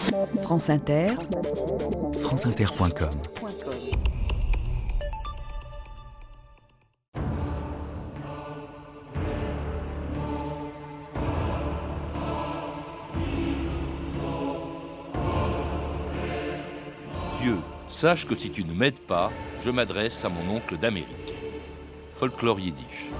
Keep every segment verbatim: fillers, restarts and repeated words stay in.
France Inter, franceinter point com. Dieu, sache que si tu ne m'aides pas, je m'adresse à mon oncle d'Amérique. Folklore yiddish.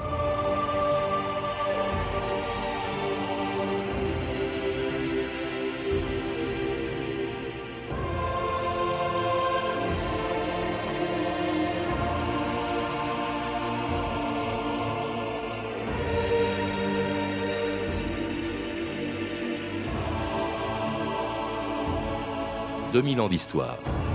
deux mille ans d'histoire.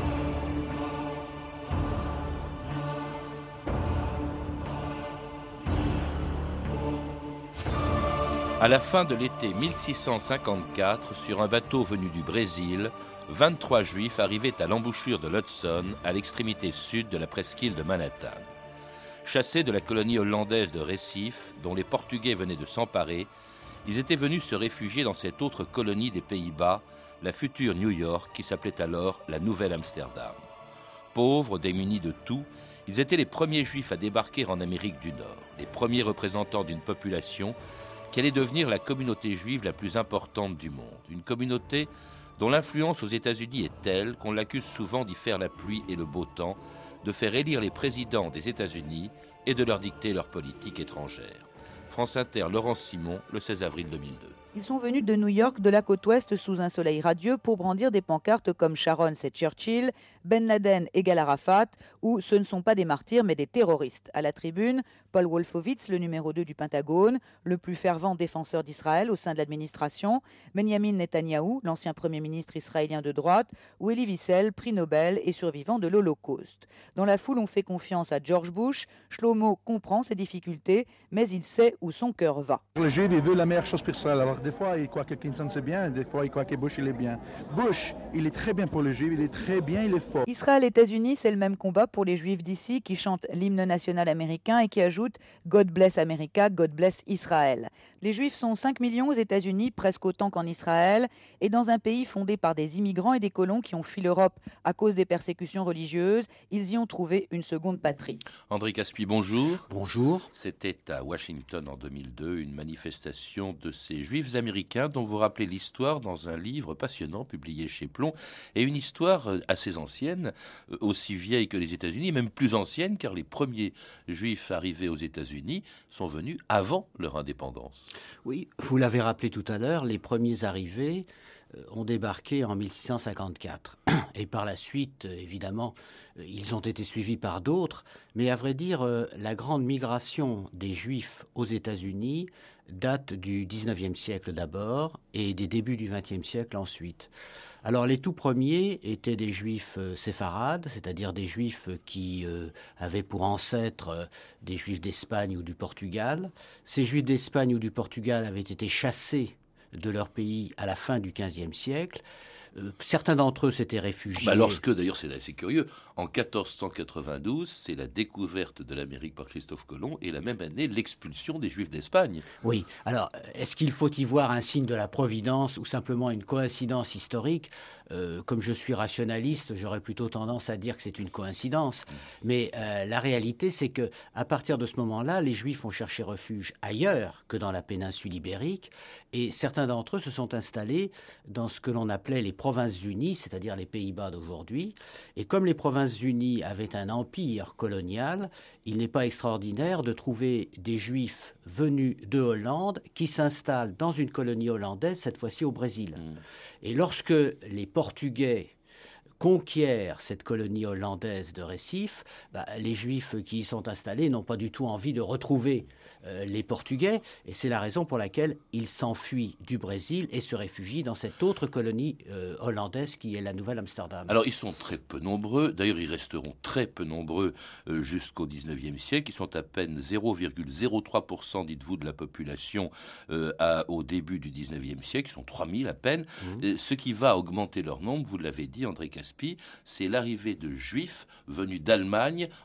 À la fin de l'été mille six cent cinquante-quatre, sur un bateau venu du Brésil, vingt-trois Juifs arrivaient à l'embouchure de l'Hudson, à l'extrémité sud de la presqu'île de Manhattan. Chassés de la colonie hollandaise de Recife, dont les Portugais venaient de s'emparer, ils étaient venus se réfugier dans cette autre colonie des Pays-Bas, la future New York, qui s'appelait alors la Nouvelle-Amsterdam. Pauvres, démunis de tout, ils étaient les premiers Juifs à débarquer en Amérique du Nord, les premiers représentants d'une population qui allait devenir la communauté juive la plus importante du monde. Une communauté dont l'influence aux États-Unis est telle qu'on l'accuse souvent d'y faire la pluie et le beau temps, de faire élire les présidents des États-Unis et de leur dicter leur politique étrangère. France Inter, Laurence Simon, le seize avril deux mille deux. Ils sont venus de New York, de la côte ouest, sous un soleil radieux, pour brandir des pancartes comme Sharon, c'est Churchill, Ben Laden égale Arafat, ou ce ne sont pas des martyrs, mais des terroristes. À la tribune, Paul Wolfowitz, le numéro deux du Pentagone, le plus fervent défenseur d'Israël au sein de l'administration, Benjamin Netanyahou, l'ancien Premier ministre israélien de droite, ou Elie Wiesel, prix Nobel et survivant de l'Holocauste. Dans la foule, on fait confiance à George Bush. Shlomo comprend ses difficultés, mais il sait où son cœur va. Le juif, il veut la meilleure chose pour Israël. Alors, des fois, il croit que Clinton c'est bien, des fois, il croit que Bush il est bien. Bush, il est très bien pour les juifs, il est très bien, il est fort. Israël-États-Unis, c'est le même combat pour les juifs d'ici qui chantent l'hymne national américain et qui ajoutent God bless America, God bless Israël. Les juifs sont cinq millions aux États-Unis, presque autant qu'en Israël, et dans un pays fondé par des immigrants et des colons qui ont fui l'Europe à cause des persécutions religieuses, ils y ont trouvé une seconde patrie. André Caspi, bonjour. Bonjour. C'était à Washington en deux mille deux, une manifestation de ces juifs américains dont vous rappelez l'histoire dans un livre passionnant publié chez Plomb, et une histoire assez ancienne, aussi vieille que les États-Unis, même plus ancienne, car les premiers juifs arrivés aux États-Unis sont venus avant leur indépendance. Oui, vous l'avez rappelé tout à l'heure, les premiers arrivés ont débarqué en mille six cent cinquante-quatre. Et par la suite, évidemment, ils ont été suivis par d'autres. Mais à vrai dire, la grande migration des Juifs aux États-Unis date du dix-neuvième siècle d'abord et des débuts du vingtième siècle ensuite. Alors les tout premiers étaient des Juifs séfarades, c'est-à-dire des Juifs qui euh, avaient pour ancêtres euh, des Juifs d'Espagne ou du Portugal. Ces Juifs d'Espagne ou du Portugal avaient été chassés de leur pays à la fin du quinzième siècle. Euh, certains d'entre eux s'étaient réfugiés. Bah lorsque, d'ailleurs, c'est assez curieux, en quatorze cent quatre-vingt-douze, c'est la découverte de l'Amérique par Christophe Colomb et la même année, l'expulsion des Juifs d'Espagne. Oui. Alors, est-ce qu'il faut y voir un signe de la Providence ou simplement une coïncidence historique ? Euh, comme je suis rationaliste, j'aurais plutôt tendance à dire que c'est une coïncidence. Mais euh, la réalité, c'est que à partir de ce moment-là, les Juifs ont cherché refuge ailleurs que dans la péninsule ibérique, et certains d'entre eux se sont installés dans ce que l'on appelait les Provinces-Unies, c'est-à-dire les Pays-Bas d'aujourd'hui. Et comme les Provinces-Unies avaient un empire colonial, il n'est pas extraordinaire de trouver des Juifs venus de Hollande qui s'installent dans une colonie hollandaise, cette fois-ci au Brésil. Mmh. Et lorsque les Portugais conquièrent cette colonie hollandaise de Recife, bah, les Juifs qui y sont installés n'ont pas du tout envie de retrouver euh, les Portugais, et c'est la raison pour laquelle ils s'enfuient du Brésil et se réfugient dans cette autre colonie euh, hollandaise qui est la Nouvelle-Amsterdam. Alors ils sont très peu nombreux, d'ailleurs ils resteront très peu nombreux euh, jusqu'au dix-neuvième siècle, ils sont à peine zéro virgule zéro trois pour cent, dites-vous, de la population euh, à, au début du dix-neuvième siècle, ils sont trois mille à peine. Mmh. Ce qui va augmenter leur nombre, vous l'avez dit André Caspi, c'est l'arrivée de Juifs venus d'Allemagne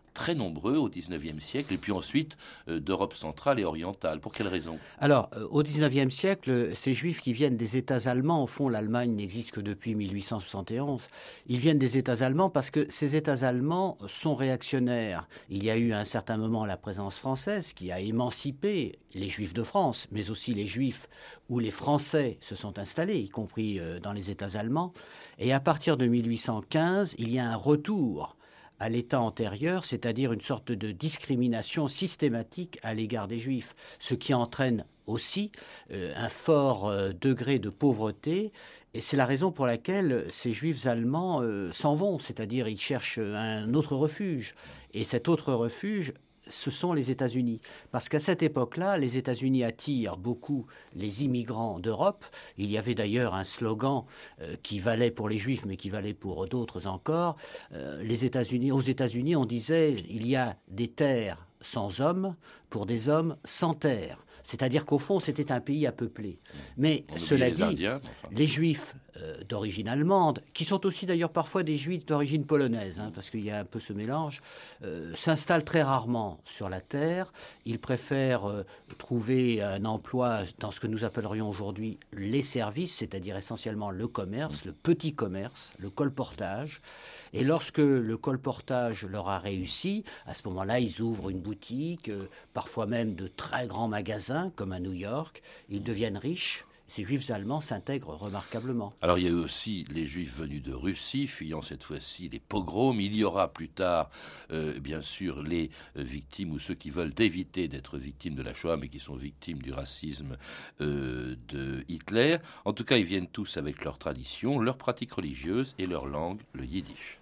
très nombreux au dix-neuvième siècle, et puis ensuite euh, d'Europe centrale et orientale. Pour quelle raison ? Alors, euh, au dix-neuvième siècle, ces Juifs qui viennent des États allemands, au fond, l'Allemagne n'existe que depuis mille huit cent soixante et onze, ils viennent des États allemands parce que ces États allemands sont réactionnaires. Il y a eu à un certain moment la présence française qui a émancipé les Juifs de France, mais aussi les Juifs où les Français se sont installés, y compris euh, dans les États allemands. Et à partir de mille huit cent quinze, il y a un retour à l'état antérieur, c'est-à-dire une sorte de discrimination systématique à l'égard des Juifs, ce qui entraîne aussi euh, un fort euh, degré de pauvreté, et c'est la raison pour laquelle ces Juifs allemands euh, s'en vont, c'est-à-dire ils cherchent un autre refuge, et cet autre refuge, ce sont les États-Unis. Parce qu'à cette époque-là, les États-Unis attirent beaucoup les immigrants d'Europe. Il y avait d'ailleurs un slogan euh, qui valait pour les Juifs, mais qui valait pour d'autres encore. Euh, les États-Unis, aux États-Unis, on disait « il y a des terres sans hommes pour des hommes sans terre ». C'est-à-dire qu'au fond, c'était un pays à peupler. Mais On cela les dit, Indiens, enfin. les Juifs euh, d'origine allemande, qui sont aussi d'ailleurs parfois des Juifs d'origine polonaise, hein, parce qu'il y a un peu ce mélange, euh, s'installent très rarement sur la terre. Ils préfèrent euh, trouver un emploi dans ce que nous appellerions aujourd'hui les services, c'est-à-dire essentiellement le commerce, le petit commerce, le colportage. Et lorsque le colportage leur a réussi, à ce moment-là, ils ouvrent une boutique, euh, parfois même de très grands magasins, comme à New York. Ils deviennent riches. Ces Juifs allemands s'intègrent remarquablement. Alors il y a eu aussi les Juifs venus de Russie, fuyant cette fois-ci les pogroms. Il y aura plus tard, euh, bien sûr, les victimes ou ceux qui veulent éviter d'être victimes de la Shoah, mais qui sont victimes du racisme euh, de Hitler. En tout cas, ils viennent tous avec leurs traditions, leurs pratiques religieuses et leur langue, le yiddish.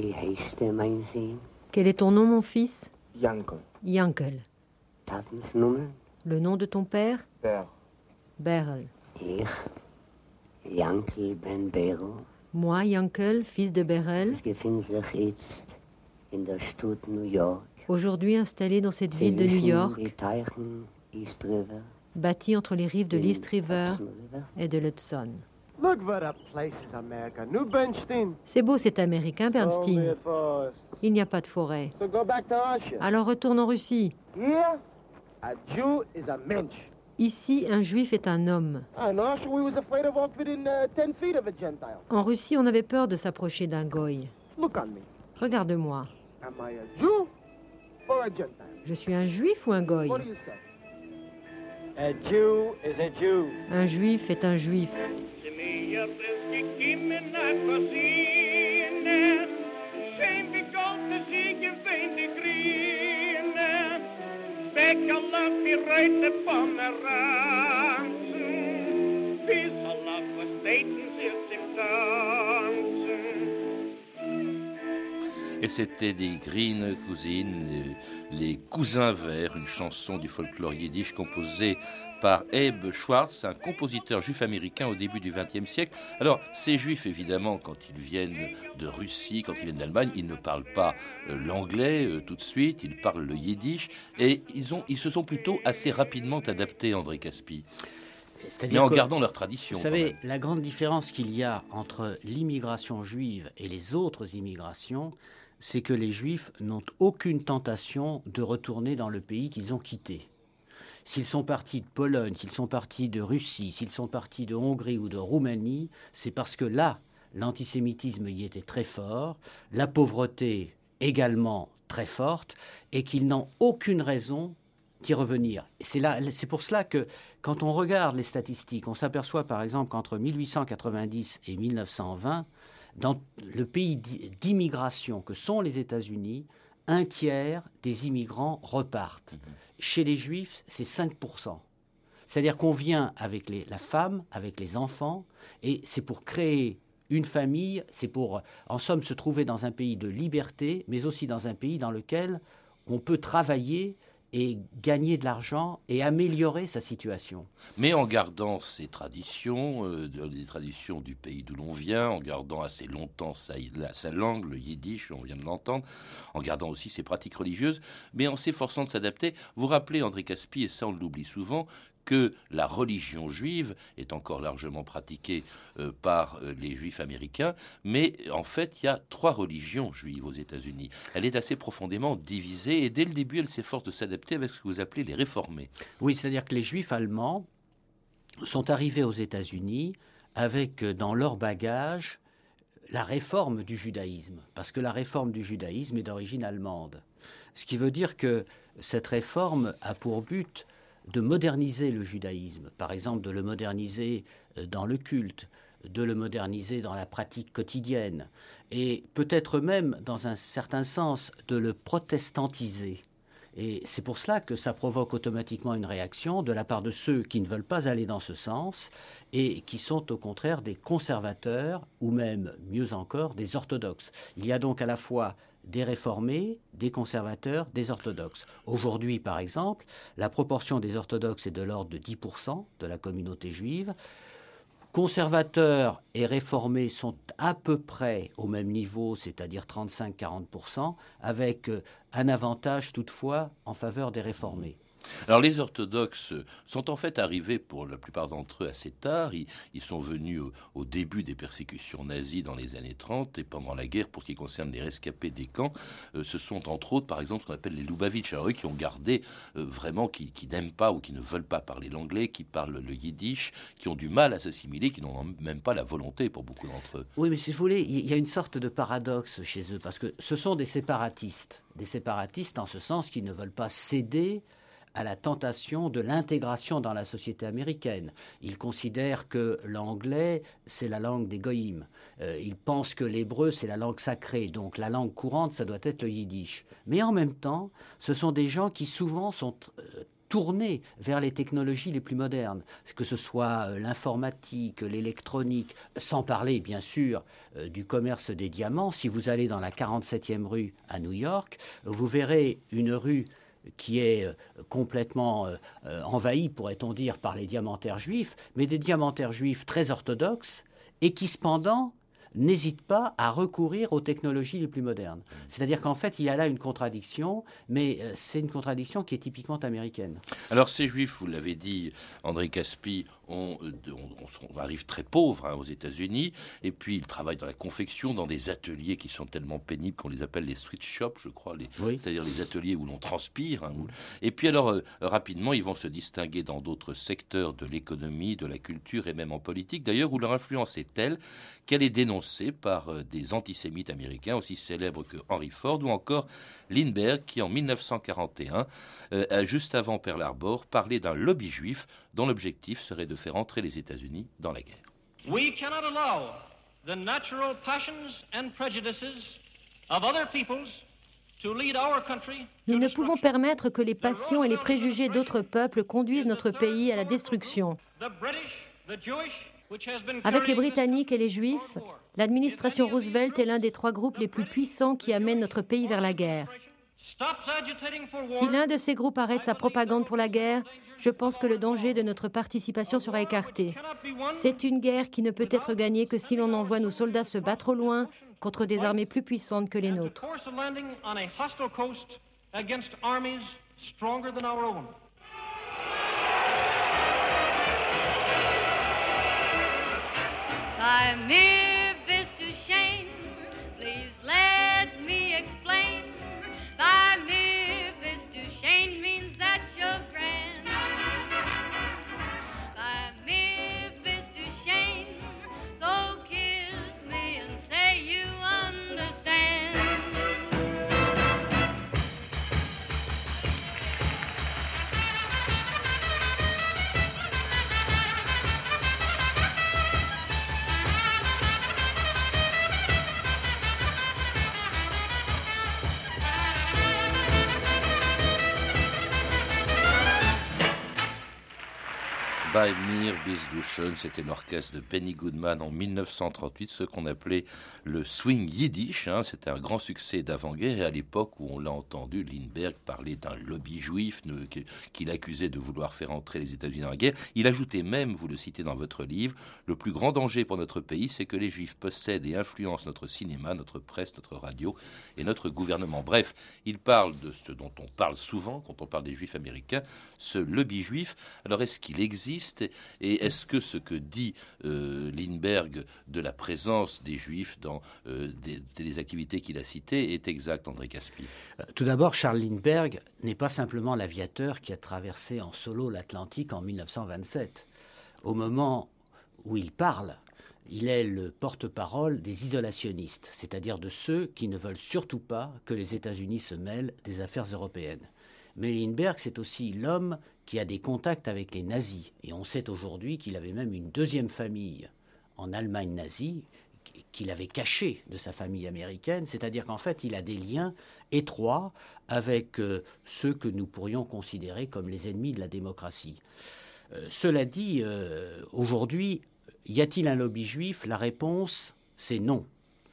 Quel est ton nom, mon fils ? Yankel. Yankel. Tatensnummer? Le nom de ton père ? Ber. Berl. Ich, Yankel ben Berl, Moi, Yankel, fils de Berel, befindt sich jetzt in der Stadt New York. aujourd'hui installé dans cette ville de New York, Die Teichen, East River, bâtie entre les rives de l'East River Hudson River. et de l'Hudson. Look what a place is America. New Bernstein. C'est beau cet américain, Bernstein. Only a forest. Il n'y a pas de forêt. So go back to Russia. Alors retourne en Russie. Here, a Jew is a mensch. Ici, un juif est un homme. In Russia, we was afraid of walking within uh, ten feet of a Gentile. En Russie, on avait peur de s'approcher d'un goy. Look on me. Regarde-moi. Am I a Jew or a Gentile? Je suis un juif ou un goy? What do you say? A Jew is a Jew. Un juif est un juif. Et c'était des Green Cousines, les, les cousins verts, une chanson du folklore yiddish composée par Abe Schwartz, un compositeur juif américain au début du vingtième siècle. Alors, ces juifs, évidemment, quand ils viennent de Russie, quand ils viennent d'Allemagne, ils ne parlent pas euh, l'anglais euh, tout de suite, ils parlent le yiddish, et ils, ont, ils se sont plutôt assez rapidement adaptés, André Caspi. Mais en que, gardant leur tradition. Vous savez, la grande différence qu'il y a entre l'immigration juive et les autres immigrations, c'est que les Juifs n'ont aucune tentation de retourner dans le pays qu'ils ont quitté. S'ils sont partis de Pologne, s'ils sont partis de Russie, s'ils sont partis de Hongrie ou de Roumanie, c'est parce que là, l'antisémitisme y était très fort, la pauvreté également très forte, et qu'ils n'ont aucune raison d'y revenir. C'est, là, c'est pour cela que, quand on regarde les statistiques, on s'aperçoit par exemple qu'entre mille huit cent quatre-vingt-dix et mille neuf cent vingt, dans le pays d'immigration que sont les États-Unis, un tiers des immigrants repartent. Mmh. Chez les Juifs, c'est cinq pour cent. C'est-à-dire qu'on vient avec les, la femme, avec les enfants, et c'est pour créer une famille, c'est pour, en somme, se trouver dans un pays de liberté, mais aussi dans un pays dans lequel on peut travailler et gagner de l'argent et améliorer sa situation. Mais en gardant ses traditions, euh, les traditions du pays d'où l'on vient, en gardant assez longtemps sa, la, sa langue, le yiddish, on vient de l'entendre, en gardant aussi ses pratiques religieuses, mais en s'efforçant de s'adapter. Vous rappelez, André Caspi, et ça on l'oublie souvent, que la religion juive est encore largement pratiquée euh, par euh, les juifs américains, mais en fait, il y a trois religions juives aux États-Unis. Elle est assez profondément divisée et dès le début, elle s'efforce de s'adapter avec ce que vous appelez les réformés. Oui, c'est-à-dire que les juifs allemands sont arrivés aux États-Unis avec dans leur bagage la réforme du judaïsme, parce que la réforme du judaïsme est d'origine allemande. Ce qui veut dire que cette réforme a pour but de moderniser le judaïsme, par exemple de le moderniser dans le culte, de le moderniser dans la pratique quotidienne, et peut-être même, dans un certain sens, de le protestantiser. Et c'est pour cela que ça provoque automatiquement une réaction de la part de ceux qui ne veulent pas aller dans ce sens et qui sont au contraire des conservateurs ou même, mieux encore, des orthodoxes. Il y a donc à la fois des réformés, des conservateurs, des orthodoxes. Aujourd'hui, par exemple, la proportion des orthodoxes est de l'ordre de dix pour cent de la communauté juive. Conservateurs et réformés sont à peu près au même niveau, c'est-à-dire trente-cinq à quarante pour cent, avec un avantage toutefois en faveur des réformés. Alors les orthodoxes sont en fait arrivés pour la plupart d'entre eux assez tard. Ils, ils sont venus au, au début des persécutions nazies dans les années trente et pendant la guerre. Pour ce qui concerne les rescapés des camps, euh, ce sont entre autres par exemple ce qu'on appelle les Lubavitch. Alors eux qui ont gardé euh, vraiment, qui, qui n'aiment pas ou qui ne veulent pas parler l'anglais, qui parlent le yiddish, qui ont du mal à s'assimiler, qui n'ont même pas la volonté pour beaucoup d'entre eux. Oui, mais si vous voulez, il y a une sorte de paradoxe chez eux parce que ce sont des séparatistes. Des séparatistes en ce sens qu'ils ne veulent pas céder à la tentation de l'intégration dans la société américaine. Ils considèrent que l'anglais, c'est la langue des goïms. Euh, ils pensent que l'hébreu, c'est la langue sacrée. Donc la langue courante, ça doit être le yiddish. Mais en même temps, ce sont des gens qui souvent sont euh, tournés vers les technologies les plus modernes, que ce soit euh, l'informatique, l'électronique, sans parler bien sûr euh, du commerce des diamants. Si vous allez dans la quarante-septième rue à New York, vous verrez une rue qui est complètement euh, envahi, pourrait-on dire, par les diamantaires juifs, mais des diamantaires juifs très orthodoxes et qui, cependant, n'hésitent pas à recourir aux technologies les plus modernes. C'est-à-dire qu'en fait, il y a là une contradiction, mais euh, c'est une contradiction qui est typiquement américaine. Alors, ces juifs, vous l'avez dit, André Caspi, on, on, on arrive très pauvres hein, aux États-Unis, et puis ils travaillent dans la confection, dans des ateliers qui sont tellement pénibles qu'on les appelle les sweat shops, je crois, les, oui. C'est-à-dire les ateliers où l'on transpire. Hein, où, et puis alors, euh, rapidement, ils vont se distinguer dans d'autres secteurs de l'économie, de la culture et même en politique, d'ailleurs, où leur influence est telle qu'elle est dénoncée par euh, des antisémites américains aussi célèbres que Henry Ford ou encore Lindbergh, qui en dix-neuf cent quarante et un, euh, juste avant Pearl Harbor, parlait d'un lobby juif dont l'objectif serait de faire entrer les États-Unis dans la guerre. We cannot allow the natural passions and prejudices of other peoples to lead our country. Nous ne pouvons permettre que les passions et les préjugés d'autres peuples conduisent notre pays à la destruction. Avec les Britanniques et les Juifs, l'administration Roosevelt est l'un des trois groupes les plus puissants qui amènent notre pays vers la guerre. Si l'un de ces groupes arrête sa propagande pour la guerre, je pense que le danger de notre participation sera écarté. C'est une guerre qui ne peut être gagnée que si l'on envoie nos soldats se battre au loin contre des armées plus puissantes que les nôtres. By mere bist du shame, please let me explain. By mere bist du shame means that you're grand. By mere bist du shame, so kiss me and say you understand. Bei mir bist du schön, c'était l'orchestre de Benny Goodman en mille neuf cent trente-huit, ce qu'on appelait le swing yiddish. Hein, c'était un grand succès d'avant-guerre et à l'époque où on l'a entendu, Lindbergh parler d'un lobby juif ne, qu'il accusait de vouloir faire entrer les États-Unis dans la guerre. Il ajoutait même, vous le citez dans votre livre, le plus grand danger pour notre pays, c'est que les juifs possèdent et influencent notre cinéma, notre presse, notre radio et notre gouvernement. Bref, il parle de ce dont on parle souvent quand on parle des juifs américains, ce lobby juif. Alors est-ce qu'il existe et est-ce que ce que dit euh, Lindbergh de la présence des Juifs dans euh, des, des activités qu'il a citées est exact, André Caspi? Tout d'abord, Charles Lindbergh n'est pas simplement l'aviateur qui a traversé en solo l'Atlantique en mille neuf cent vingt-sept. Au moment où il parle, il est le porte-parole des isolationnistes, c'est-à-dire de ceux qui ne veulent surtout pas que les États-Unis se mêlent des affaires européennes. Mais Lindbergh, c'est aussi l'homme qui a des contacts avec les nazis. Et on sait aujourd'hui qu'il avait même une deuxième famille en Allemagne nazie, qu'il avait cachée de sa famille américaine. C'est-à-dire qu'en fait, il a des liens étroits avec euh, ceux que nous pourrions considérer comme les ennemis de la démocratie. Euh, cela dit, euh, aujourd'hui, y a-t-il un lobby juif? La réponse, c'est non.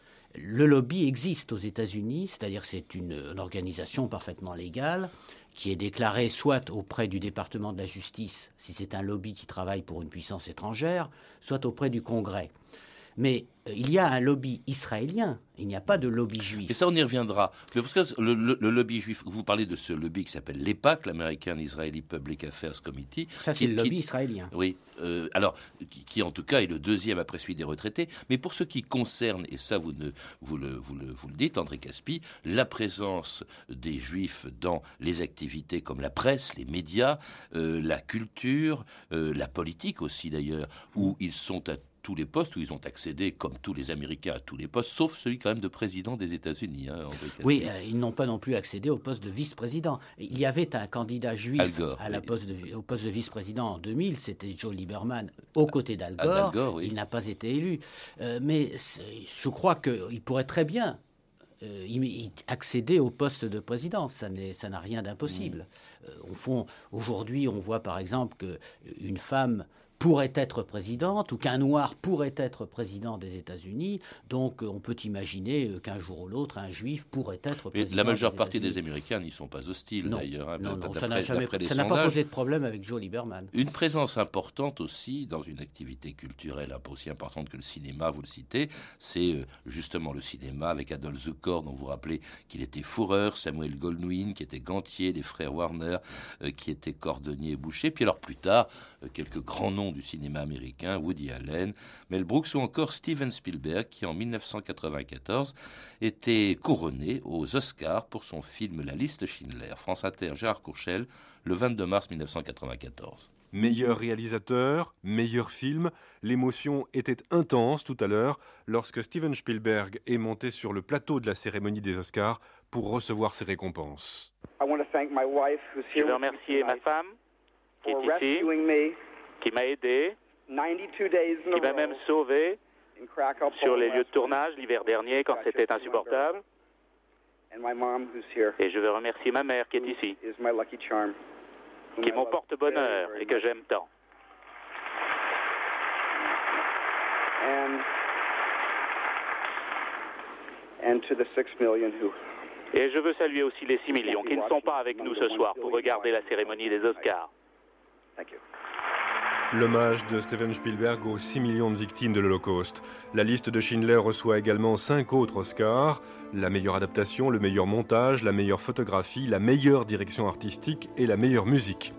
Le lobby existe aux États-Unis, c'est-à-dire que c'est une, une organisation parfaitement légale qui est déclarée soit auprès du département de la justice, si c'est un lobby qui travaille pour une puissance étrangère, soit auprès du Congrès. Mais euh, il y a un lobby israélien, il n'y a pas de lobby juif. Et ça, on y reviendra. Parce que le, le, le lobby juif, vous parlez de ce lobby qui s'appelle l'E P A C, l'American Israeli Public Affairs Committee. Ça, c'est qui, le lobby qui, israélien. Oui. Euh, alors, qui, qui en tout cas est le deuxième après celui des retraités. Mais pour ce qui concerne, et ça vous, ne, vous, le, vous, le, vous le dites, André Caspi, la présence des Juifs dans les activités comme la presse, les médias, euh, la culture, euh, la politique aussi d'ailleurs, où ils sont à tous les postes, où ils ont accédé, comme tous les Américains, à tous les postes, sauf celui quand même de président des États-Unis. Hein, André Caspi. Oui, euh, ils n'ont pas non plus accédé au poste de vice-président. Il y avait un candidat juif Al Gore, à la oui. poste de, au poste de vice-président en deux mille, c'était Joe Lieberman, aux côtés d'Al Gore. Al Gore oui. Il n'a pas été élu. Euh, mais je crois qu'il pourrait très bien euh, y accéder au poste de président. Ça, ça n'a rien d'impossible. Mmh. Euh, au fond, aujourd'hui, on voit par exemple qu'une femme pourrait être présidente ou qu'un noir pourrait être président des États-Unis. Donc on peut imaginer qu'un jour ou l'autre, un juif pourrait être président. Mais la majeure partie des Américains n'y sont pas hostiles non, d'ailleurs. Hein, non, non, ça n'a jamais, ça n'a pas posé de problème avec Joe Lieberman. Une présence importante aussi dans une activité culturelle un peu aussi importante que le cinéma, vous le citez, c'est justement le cinéma avec Adolphe Zukor, dont vous rappelez qu'il était fourreur, Samuel Goldwyn qui était gantier, les frères Warner euh, qui étaient cordonniers et bouchers, puis alors plus tard, euh, quelques grands noms du cinéma américain, Woody Allen, Mel Brooks ou encore Steven Spielberg qui en mille neuf cent quatre-vingt-quatorze était couronné aux Oscars pour son film La liste Schindler. France Inter, Gérard Courchel, le vingt-deux mars mille neuf cent quatre-vingt-quatorze. Meilleur réalisateur, meilleur film, l'émotion était intense tout à l'heure lorsque Steven Spielberg est monté sur le plateau de la cérémonie des Oscars pour recevoir ses récompenses. Je veux remercier ma femme qui est ici, qui m'a aidé, qui m'a même sauvé sur les lieux de tournage l'hiver dernier quand c'était insupportable. Et je veux remercier ma mère qui est ici, qui est mon porte-bonheur et que j'aime tant. Et je veux saluer aussi les six millions qui ne sont pas avec nous ce soir pour regarder la cérémonie des Oscars. L'hommage de Steven Spielberg aux six millions de victimes de l'Holocauste. La liste de Schindler reçoit également cinq autres Oscars. La meilleure adaptation, le meilleur montage, la meilleure photographie, la meilleure direction artistique et la meilleure musique.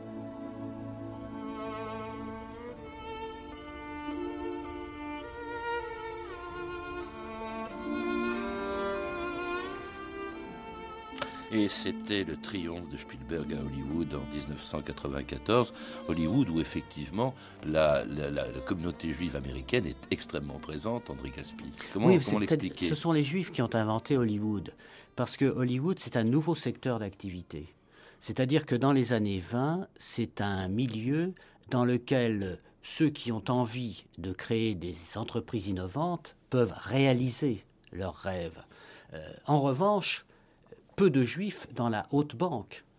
Et c'était le triomphe de Spielberg à Hollywood en dix-neuf cent quatre-vingt-quatorze. Hollywood où effectivement la, la, la, la communauté juive américaine est extrêmement présente, André Caspi. Comment, oui, comment l'expliquer ? Ce sont les juifs qui ont inventé Hollywood. Parce que Hollywood, c'est un nouveau secteur d'activité. C'est-à-dire que dans les années vingt, c'est un milieu dans lequel ceux qui ont envie de créer des entreprises innovantes peuvent réaliser leurs rêves. Euh, en revanche, peu de juifs dans la haute banque.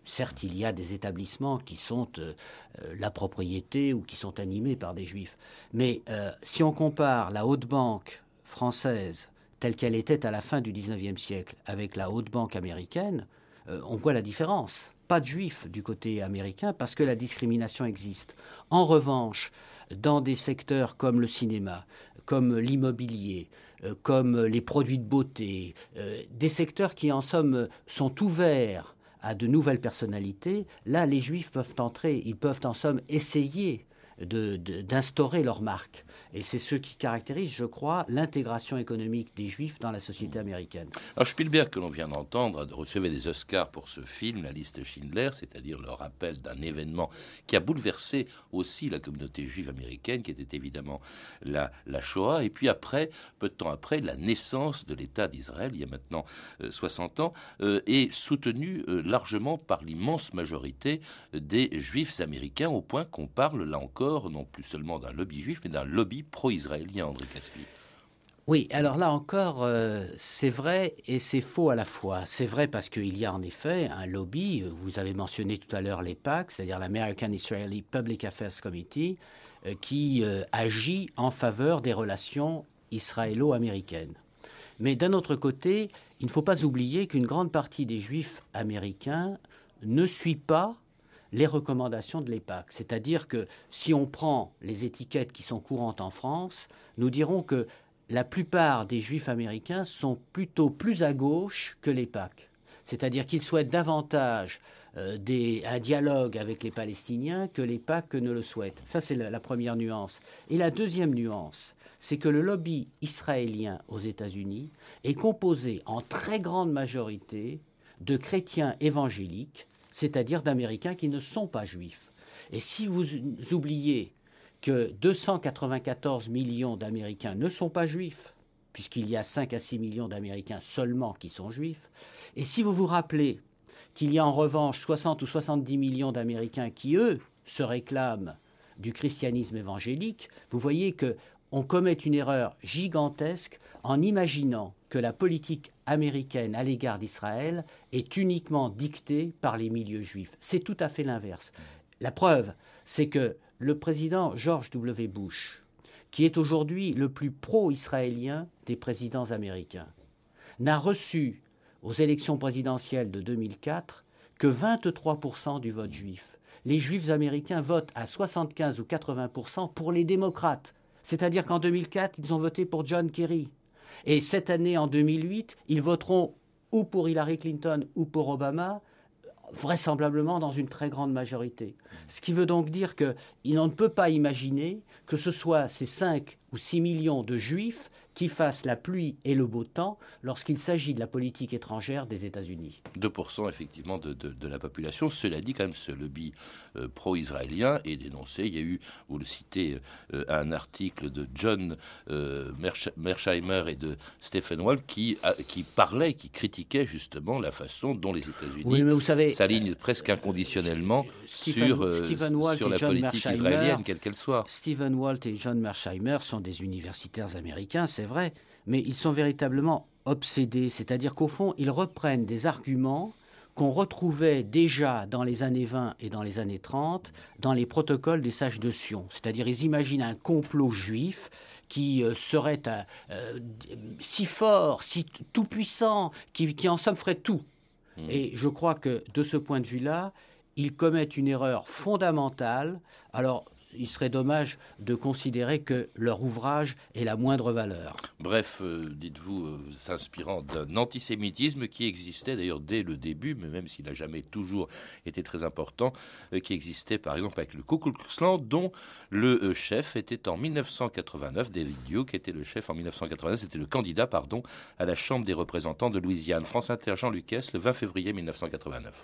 Certes, il y a des établissements qui sont euh, euh, la propriété ou qui sont animés par des juifs. Mais euh, si on compare la haute banque française telle qu'elle était à la fin du dix-neuvième siècle avec la haute banque américaine, euh, on voit la différence. Pas de juifs du côté américain parce que la discrimination existe. En revanche, dans des secteurs comme le cinéma, comme l'immobilier, euh, comme les produits de beauté, euh, des secteurs qui en somme sont ouverts à de nouvelles personnalités, là les juifs peuvent entrer, ils peuvent en somme essayer de, de, d'instaurer leur marque. Et c'est ce qui caractérise, je crois, l'intégration économique des juifs dans la société américaine. Alors Spielberg, que l'on vient d'entendre, recevait des Oscars pour ce film, La liste Schindler, c'est-à-dire le rappel d'un événement qui a bouleversé aussi la communauté juive américaine, qui était évidemment la, la Shoah, et puis après, peu de temps après, la naissance de l'État d'Israël, il y a maintenant euh, soixante ans, euh, est soutenu euh, largement par l'immense majorité des juifs américains, au point qu'on parle, là encore, non plus seulement d'un lobby juif, mais d'un lobby pro-israélien, André Caspi. Oui, alors là encore, euh, c'est vrai et c'est faux à la fois. C'est vrai parce qu'il y a en effet un lobby, vous avez mentionné tout à l'heure l'A I P A C, c'est-à-dire l'American Israeli Public Affairs Committee, euh, qui euh, agit en faveur des relations israélo-américaines. Mais d'un autre côté, il ne faut pas oublier qu'une grande partie des juifs américains ne suit pas les recommandations de l'A I P A C. C'est-à-dire que si on prend les étiquettes qui sont courantes en France, nous dirons que la plupart des juifs américains sont plutôt plus à gauche que l'A I P A C. C'est-à-dire qu'ils souhaitent davantage euh, des, un dialogue avec les Palestiniens que l'A I P A C ne le souhaite. Ça, c'est la, la première nuance. Et la deuxième nuance, c'est que le lobby israélien aux États-Unis est composé en très grande majorité de chrétiens évangéliques, c'est-à-dire d'Américains qui ne sont pas juifs. Et si vous oubliez que deux cent quatre-vingt-quatorze millions d'Américains ne sont pas juifs, puisqu'il y a cinq à six millions d'Américains seulement qui sont juifs, et si vous vous rappelez qu'il y a en revanche soixante ou soixante-dix millions d'Américains qui, eux, se réclament du christianisme évangélique, vous voyez qu'on commet une erreur gigantesque en imaginant que la politique américaine à l'égard d'Israël est uniquement dictée par les milieux juifs. C'est tout à fait l'inverse. La preuve, c'est que le président George W. Bush, qui est aujourd'hui le plus pro-israélien des présidents américains, n'a reçu aux élections présidentielles de deux mille quatre que vingt-trois pour cent du vote juif. Les juifs américains votent à soixante-quinze ou quatre-vingts pour cent pour les démocrates. C'est-à-dire qu'en deux mille quatre, ils ont voté pour John Kerry. Et cette année, en deux mille huit, ils voteront ou pour Hillary Clinton ou pour Obama, vraisemblablement dans une très grande majorité. Ce qui veut donc dire qu'on ne peut pas imaginer que ce soit ces cinq ou six millions de juifs qui fassent la pluie et le beau temps lorsqu'il s'agit de la politique étrangère des États-Unis. deux pour cent effectivement de, de, de la population. Cela dit, quand même, ce lobby euh, pro-israélien est dénoncé. Il y a eu, vous le citez, euh, un article de John euh, Mearsheimer et de Stephen Walt qui, a, qui parlait, qui critiquait justement la façon dont les États-Unis oui, mais vous savez, s'alignent presque inconditionnellement Stephen, sur, euh, Stephen Walt sur la John politique israélienne, quelle qu'elle soit. Stephen Walt et John Mearsheimer sont des universitaires américains, c'est vrai, mais ils sont véritablement obsédés, c'est-à-dire qu'au fond, ils reprennent des arguments qu'on retrouvait déjà dans les années vingt et dans les années trente dans les protocoles des sages de Sion. C'est-à-dire ils imaginent un complot juif qui euh, serait euh, euh, si fort, si tout-puissant, qui, qui en somme ferait tout. Mmh. Et je crois que de ce point de vue-là, ils commettent une erreur fondamentale. Alors, il serait dommage de considérer que leur ouvrage est la moindre valeur. Bref, euh, dites-vous, euh, s'inspirant d'un antisémitisme qui existait d'ailleurs dès le début, mais même s'il n'a jamais toujours été très important, euh, qui existait par exemple avec le Ku Klux Klan, dont le euh, chef était en mille neuf cent quatre-vingt-neuf, David Duke était le chef en mille neuf cent quatre-vingt-neuf, c'était le candidat, pardon, à la Chambre des représentants de Louisiane. France Inter, Jean Lucas, le vingt février mille neuf cent quatre-vingt-neuf.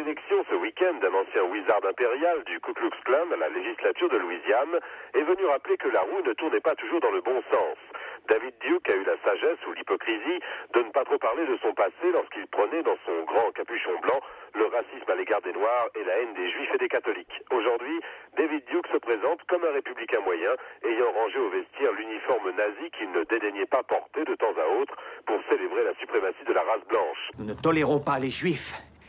D'un ancien wizard impérial du Ku Klux Klan à la législature de Louisiane est venu rappeler que la roue ne tournait pas toujours dans le bon sens. David Duke a eu la sagesse ou l'hypocrisie de ne pas trop parler de son passé lorsqu'il prenait dans son grand capuchon blanc le racisme à l'égard des Noirs et la haine des Juifs et des catholiques. Aujourd'hui, David Duke se présente comme un républicain moyen ayant rangé au vestiaire l'uniforme nazi qu'il ne dédaignait pas porter de temps à autre pour célébrer la suprématie de la race blanche. Nous ne tolérons pas les Juifs.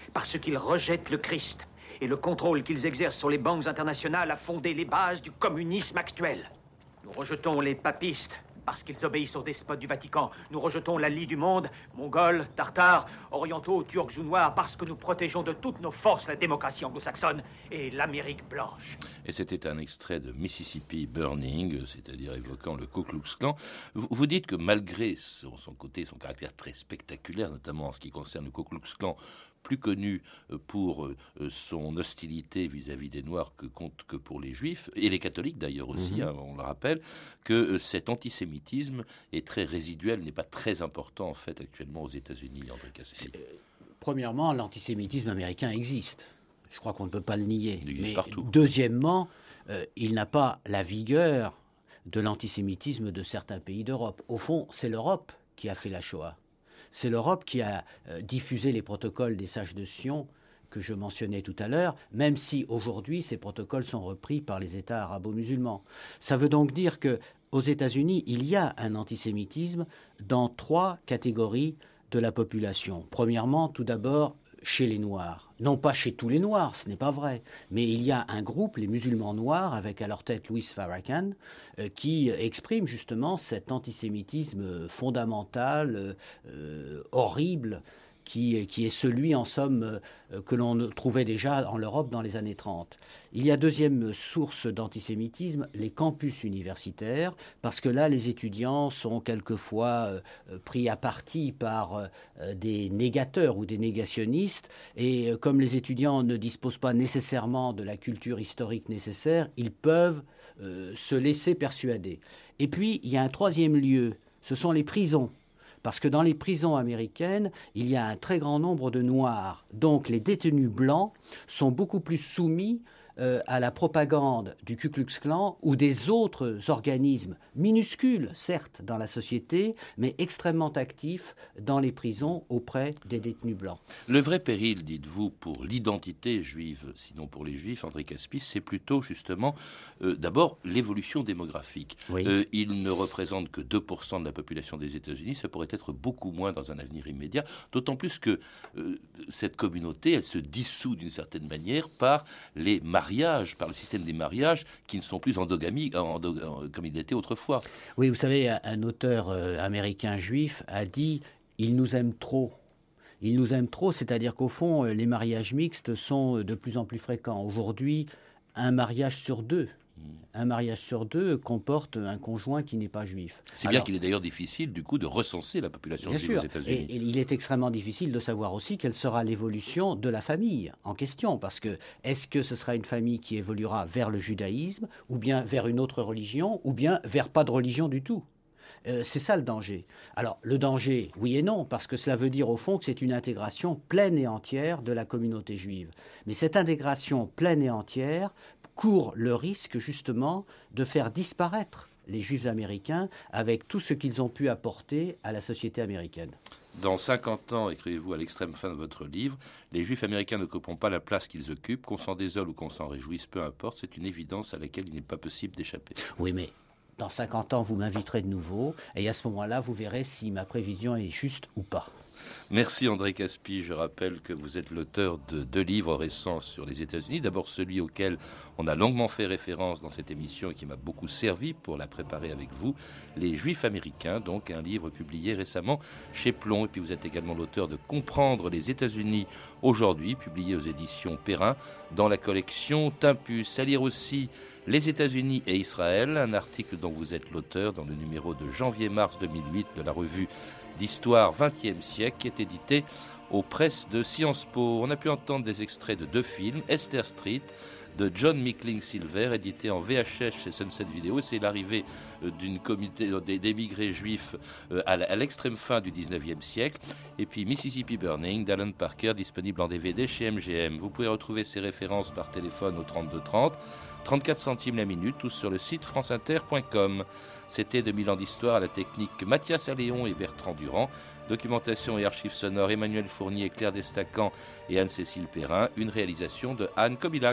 parce qu'ils rejettent le Christ. Et le contrôle qu'ils exercent sur les banques internationales a fondé les bases du communisme actuel. Nous rejetons les papistes parce qu'ils obéissent aux despotes du Vatican. Nous rejetons la Ligue du monde, mongols, tartares, orientaux, turcs ou noirs, parce que nous protégeons de toutes nos forces la démocratie anglo-saxonne et l'Amérique blanche. Et c'était un extrait de Mississippi Burning, c'est-à-dire évoquant le Ku Klux Klan. Vous, vous dites que malgré son, son côté, son caractère très spectaculaire, notamment en ce qui concerne le Ku Klux Klan, plus connu pour son hostilité vis-à-vis des Noirs que, que pour les Juifs, et les catholiques d'ailleurs aussi, mmh. hein, on le rappelle, que cet antisémitisme est très résiduel, n'est pas très important en fait actuellement aux États-Unis, André Caspi. Premièrement, l'antisémitisme américain existe. Je crois qu'on ne peut pas le nier. Il existe Mais partout. Deuxièmement, euh, il n'a pas la vigueur de l'antisémitisme de certains pays d'Europe. Au fond, c'est l'Europe qui a fait la Shoah. C'est l'Europe qui a euh, diffusé les protocoles des sages de Sion que je mentionnais tout à l'heure, même si aujourd'hui ces protocoles sont repris par les États arabo-musulmans. Ça veut donc dire qu'aux États-Unis, il y a un antisémitisme dans trois catégories de la population. Premièrement, tout d'abord, chez les Noirs. Non pas chez tous les Noirs, ce n'est pas vrai, mais il y a un groupe, les musulmans noirs, avec à leur tête Louis Farrakhan, euh, qui exprime justement cet antisémitisme fondamental, euh, horrible, qui, qui est celui, en somme, euh, que l'on trouvait déjà en Europe dans les années trente. Il y a deuxième source d'antisémitisme, les campus universitaires, parce que là, les étudiants sont quelquefois euh, pris à partie par euh, des négateurs ou des négationnistes, et euh, comme les étudiants ne disposent pas nécessairement de la culture historique nécessaire, ils peuvent euh, se laisser persuader. Et puis, il y a un troisième lieu, ce sont les prisons. Parce que dans les prisons américaines, il y a un très grand nombre de Noirs. Donc les détenus blancs sont beaucoup plus soumis euh, à la propagande du Ku Klux Klan ou des autres organismes minuscules, certes, dans la société, mais extrêmement actifs dans les prisons auprès des détenus blancs. Le vrai péril, dites-vous, pour l'identité juive, sinon pour les Juifs, André Caspi, c'est plutôt justement, euh, d'abord, l'évolution démographique. Oui. Euh, il ne représente que deux pour cent de la population des États-Unis, ça pourrait être beaucoup moins dans un avenir immédiat, d'autant plus que euh, cette communauté, elle se dissout d'une certaine manière par les mariages, par le système des mariages qui ne sont plus endogamiques, endo, comme il l'était autrefois. Oui, vous savez, un auteur euh, américain juif a dit « il nous aime trop ». Il nous aime trop, c'est-à-dire qu'au fond, les mariages mixtes sont de plus en plus fréquents. Aujourd'hui, un mariage sur deux. Un mariage sur deux comporte un conjoint qui n'est pas juif. C'est bien qu'il est d'ailleurs difficile, du coup, de recenser la population juive aux États-Unis. Et, et il est extrêmement difficile de savoir aussi quelle sera l'évolution de la famille en question. Parce que, est-ce que ce sera une famille qui évoluera vers le judaïsme, ou bien vers une autre religion, ou bien vers pas de religion du tout ? Euh, c'est ça le danger. Alors, le danger, oui et non, parce que cela veut dire au fond que c'est une intégration pleine et entière de la communauté juive. Mais cette intégration pleine et entière court le risque justement de faire disparaître les Juifs américains avec tout ce qu'ils ont pu apporter à la société américaine. Dans cinquante ans, écrivez-vous à l'extrême fin de votre livre, les Juifs américains n'occuperont pas la place qu'ils occupent, qu'on s'en désole ou qu'on s'en réjouisse, peu importe, c'est une évidence à laquelle il n'est pas possible d'échapper. Oui, mais dans cinquante ans, vous m'inviterez de nouveau, et à ce moment-là, vous verrez si ma prévision est juste ou pas. Merci André Caspi. Je rappelle que vous êtes l'auteur de deux livres récents sur les États-Unis. D'abord celui auquel on a longuement fait référence dans cette émission et qui m'a beaucoup servi pour la préparer avec vous, Les Juifs américains, donc un livre publié récemment chez Plomb. Et puis vous êtes également l'auteur de Comprendre les États-Unis aujourd'hui, publié aux éditions Perrin dans la collection Tempus. À lire aussi Les États-Unis et Israël, un article dont vous êtes l'auteur dans le numéro de janvier-mars deux mille huit de la revue d'Histoire vingtième siècle, qui est édité aux presses de Sciences Po. On a pu entendre des extraits de deux films, Esther Street, de John Mickling Silver, édité en V H S chez Sunset Video. C'est l'arrivée d'une communauté d'émigrés juifs à l'extrême fin du dix-neuvième siècle. Et puis Mississippi Burning d'Alan Parker, disponible en D V D chez M G M. Vous pouvez retrouver ces références par téléphone au trente-deux trente, trente-quatre centimes la minute, ou sur le site france inter point com. C'était deux mille ans d'histoire à la technique Mathias Alléon et Bertrand Durand. Documentation et archives sonores Emmanuel Fournier, Claire Destacan et Anne-Cécile Perrin. Une réalisation de Anne Kobilac.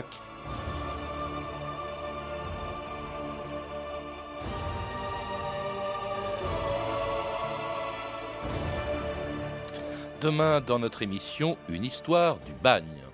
Demain, dans notre émission, une histoire du bagne.